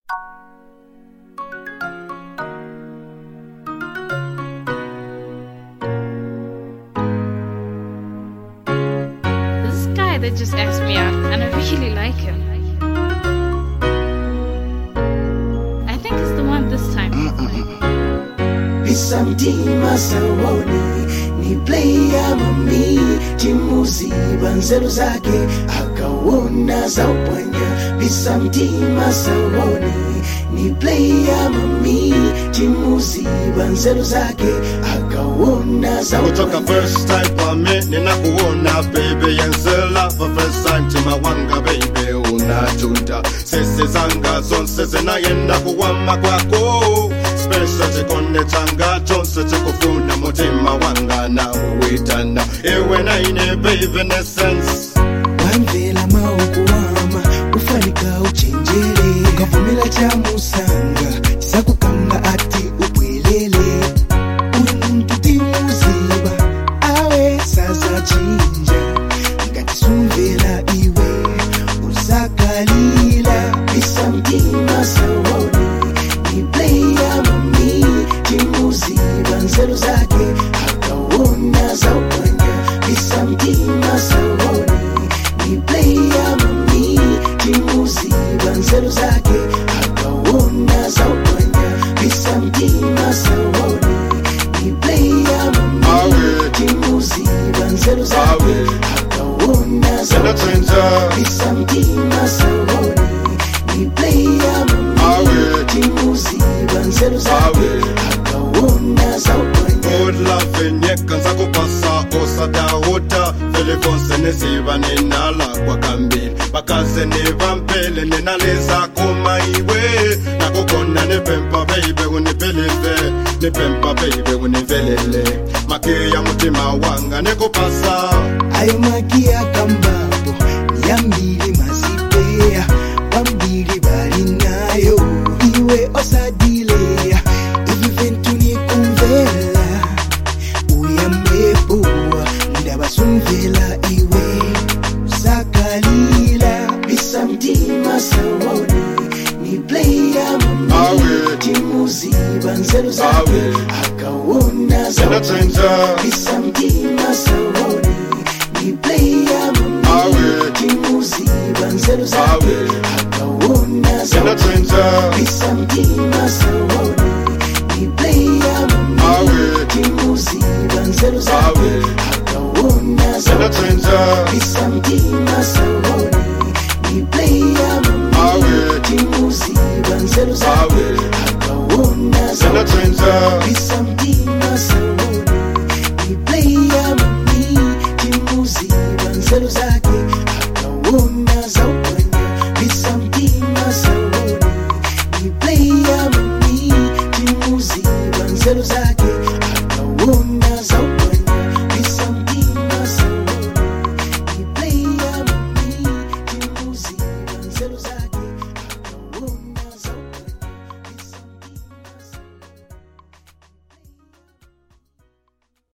This guy that just asked me out, and I really like him. I think it's the one this time. Bisamtima sawoni ni player mami chimuziba nzeru zake akawona za upanya. Bisamtima sawoni ni player mami chimuziba nzeru zake akawona za upanya. Kutoka first time pa me ninakuona baby yenzela for first time chimawanga baby unachunda sese zanga zonse zinayenda kuwama kwako special chikonde changa chonse chikufuna mutima wanga na uitana ewe naine baby in essence wamvela maukuwama ufanika uchenjele ukavumila cha musanga chisakukanga ati upwelele uli muntu timuziba awe sasa chinja ngati sumvela iwe usakalila. Bisamtima sawoni ni player mami chimuziba nzeru zake akawona za upanya. Bisamtima sawoni ni player mami chimuziba nzeru zake akawona za upanya. Bisamtima sawoni ni player mami chimuziba nzeru zake akawona za upanya. Bisamtima sawoni ni player mami chimuziba nzeru zake akawona za upanya. good love nyekanza kupasa osadahuta telefonse nesiba ninala kwa kambili bakaze nivampele ninaleza koma iwe nakukona nipempa baby unipeleve nipempa baby univelele makia mutima wanga nikupasa ayo magia kambapo yambili masipea wambili bali nayo iwe osadilea iventu nikumvela uyambepoa ndabasumvela iwe usakalila. Bisamtima sawoni ni player mami chimuziba nzeru zake akawona za upanya. Bisamtima sawoni ni player mami chimuziba nzeru zake akawona za upanya. Bisamtima sawoni ni player mami chimuziba nzeru zake akawona za upanya. Bisamtima sawoni ni player mami chimuziba nzeru zake akawona za upanya. Bisamtima sawoni ni player mami chimuziba nzeru zake